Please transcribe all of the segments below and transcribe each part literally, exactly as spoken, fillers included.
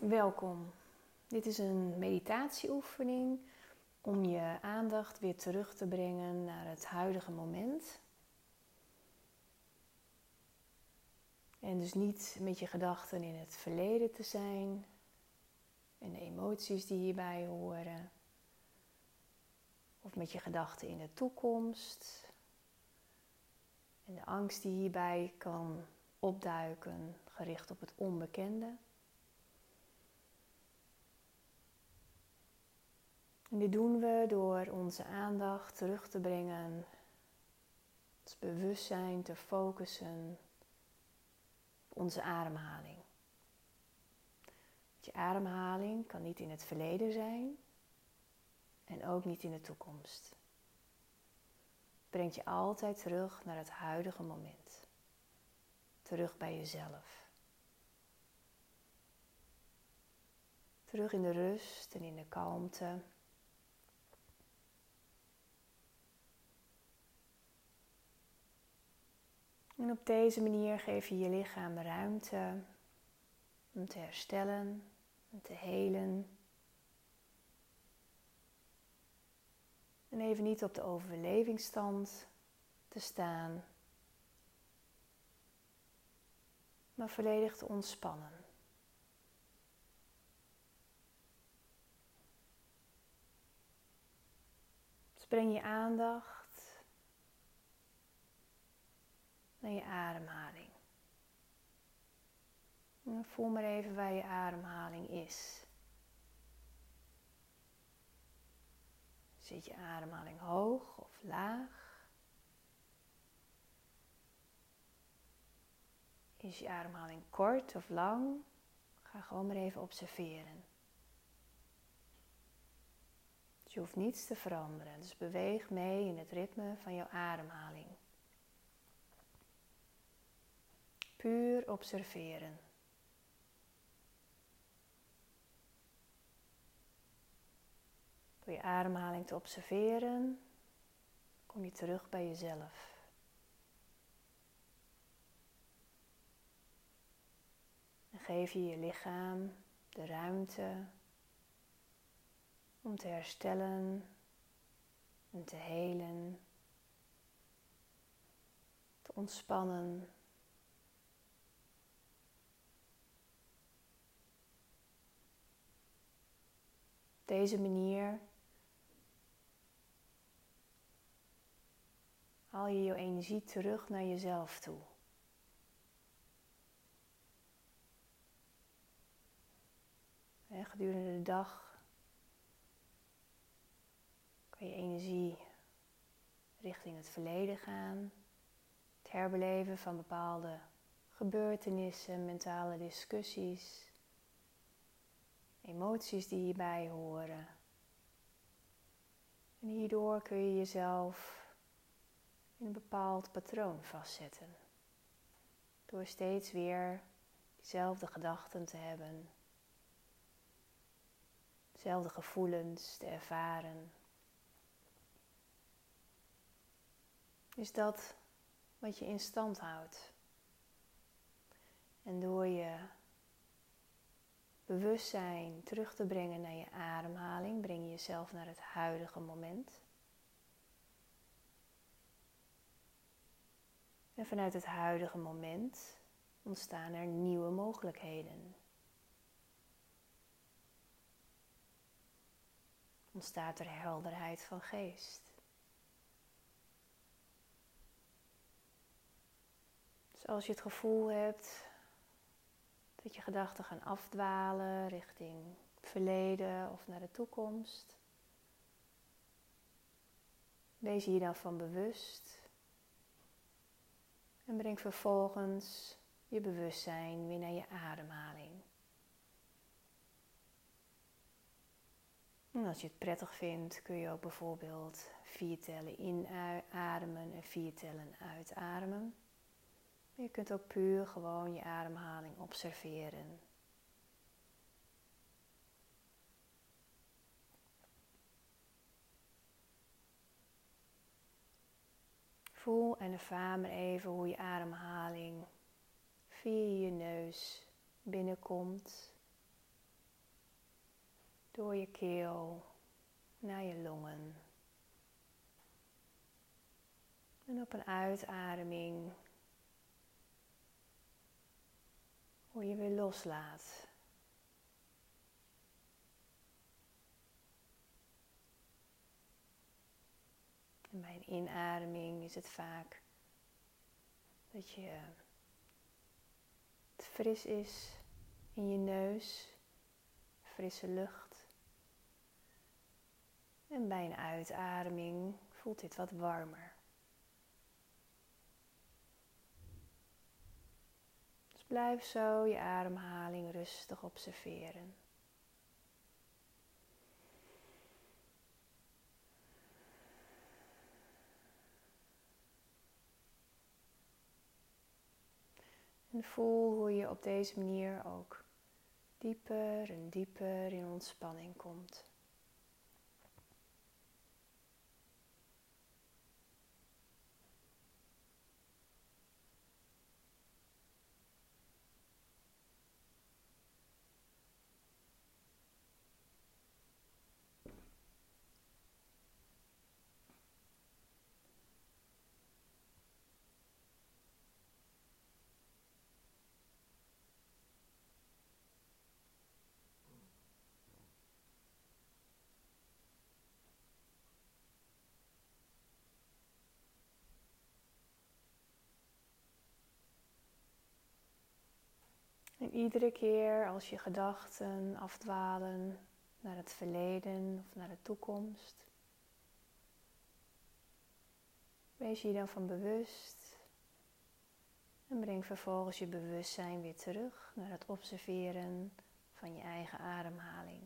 Welkom. Dit is een meditatieoefening om je aandacht weer terug te brengen naar het huidige moment. En dus niet met je gedachten in het verleden te zijn en de emoties die hierbij horen. Of met je gedachten in de toekomst en de angst die hierbij kan opduiken, gericht op het onbekende. En dit doen we door onze aandacht terug te brengen, ons bewustzijn te focussen op onze ademhaling. Je ademhaling kan niet in het verleden zijn en ook niet in de toekomst. Het brengt je altijd terug naar het huidige moment. Terug bij jezelf. Terug in de rust en in de kalmte. En op deze manier geef je je lichaam de ruimte om te herstellen en te helen. En even niet op de overlevingsstand te staan, maar volledig te ontspannen. Dus breng je aandacht naar je ademhaling. En voel maar even waar je ademhaling is. Zit je ademhaling hoog of laag? Is je ademhaling kort of lang? Ga gewoon maar even observeren. Dus je hoeft niets te veranderen. Dus beweeg mee in het ritme van jouw ademhaling. Puur observeren. Door je ademhaling te observeren, kom je terug bij jezelf. En geef je je lichaam de ruimte om te herstellen en te helen, te ontspannen. Op deze manier haal je je energie terug naar jezelf toe. En gedurende de dag kan je energie richting het verleden gaan. Het herbeleven van bepaalde gebeurtenissen, mentale discussies, emoties die hierbij horen. En hierdoor kun je jezelf in een bepaald patroon vastzetten. Door steeds weer dezelfde gedachten te hebben. Dezelfde gevoelens te ervaren. Is dat wat je in stand houdt? En door je bewustzijn terug te brengen naar je ademhaling, breng je jezelf naar het huidige moment. En vanuit het huidige moment ontstaan er nieuwe mogelijkheden. Ontstaat er helderheid van geest. Dus als je het gevoel hebt dat je gedachten gaan afdwalen richting het verleden of naar de toekomst, wees je hier dan van bewust. En breng vervolgens je bewustzijn weer naar je ademhaling. En als je het prettig vindt, kun je ook bijvoorbeeld vier tellen inademen en vier tellen uitademen. Je kunt ook puur gewoon je ademhaling observeren. Voel en ervaar maar even hoe je ademhaling via je neus binnenkomt door je keel naar je longen. En op een uitademing hoe je weer loslaat. En bij een inademing is het vaak dat je het fris is in je neus, frisse lucht. En bij een uitademing voelt dit wat warmer. Dus blijf zo je ademhaling rustig observeren. En voel hoe je op deze manier ook dieper en dieper in ontspanning komt. En iedere keer als je gedachten afdwalen naar het verleden of naar de toekomst, wees je je dan van bewust en breng vervolgens je bewustzijn weer terug naar het observeren van je eigen ademhaling.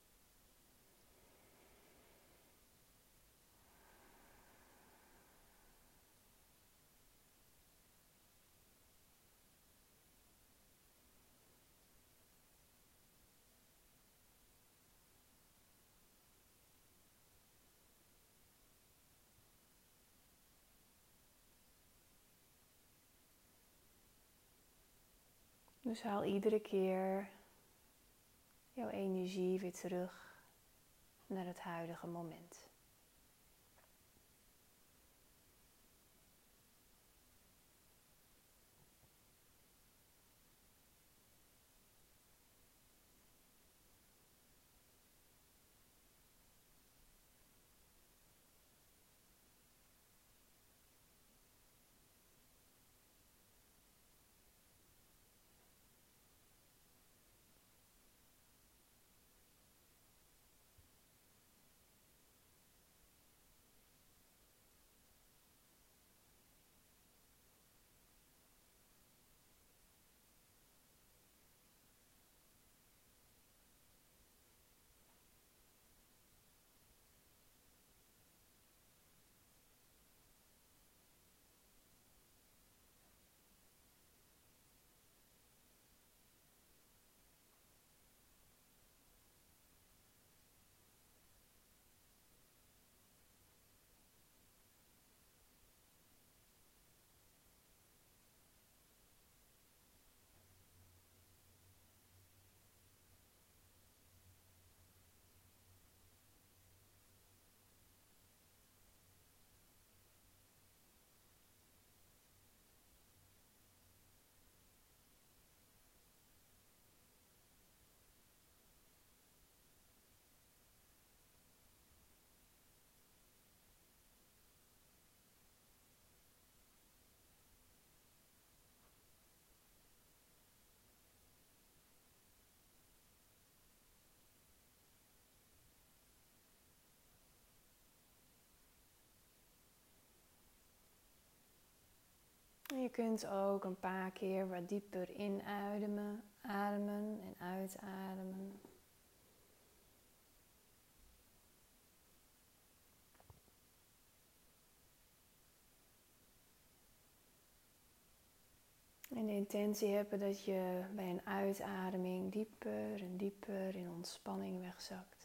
Dus haal iedere keer jouw energie weer terug naar het huidige moment. Je kunt ook een paar keer wat dieper inademen, ademen en uitademen. En de intentie hebben dat je bij een uitademing dieper en dieper in ontspanning wegzakt.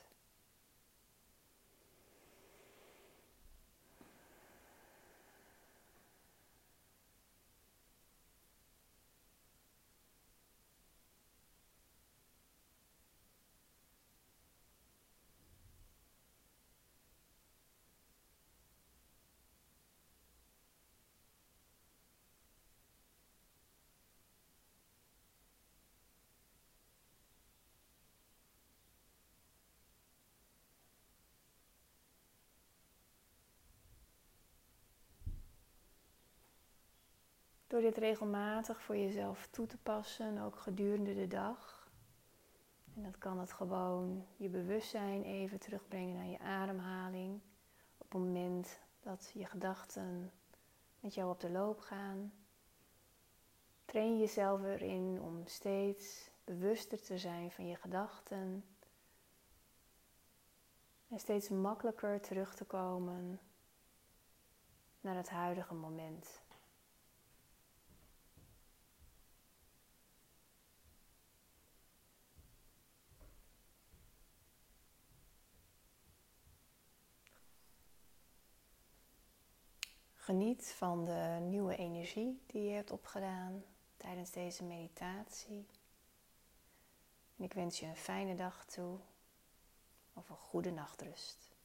door dit regelmatig voor jezelf toe te passen, ook gedurende de dag. En dat kan het gewoon je bewustzijn even terugbrengen naar je ademhaling. Op het moment dat je gedachten met jou op de loop gaan. Train jezelf erin om steeds bewuster te zijn van je gedachten. En steeds makkelijker terug te komen naar het huidige moment. Geniet van de nieuwe energie die je hebt opgedaan tijdens deze meditatie. En ik wens je een fijne dag toe of een goede nachtrust.